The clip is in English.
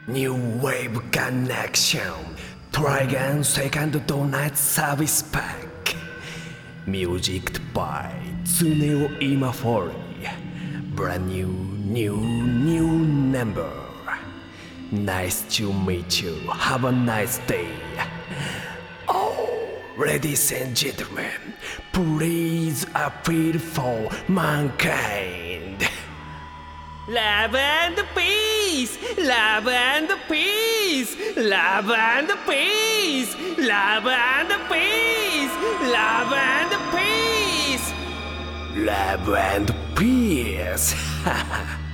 New Wave Connection Try again second donut service pack Music by Tsuneo Imafori Brand new number Nice to meet you, have a nice day Oh, ladies and gentlemen Please appeal for mankind Love and peace, love and peace, love and peace, love and peace, love and peace, love and peace.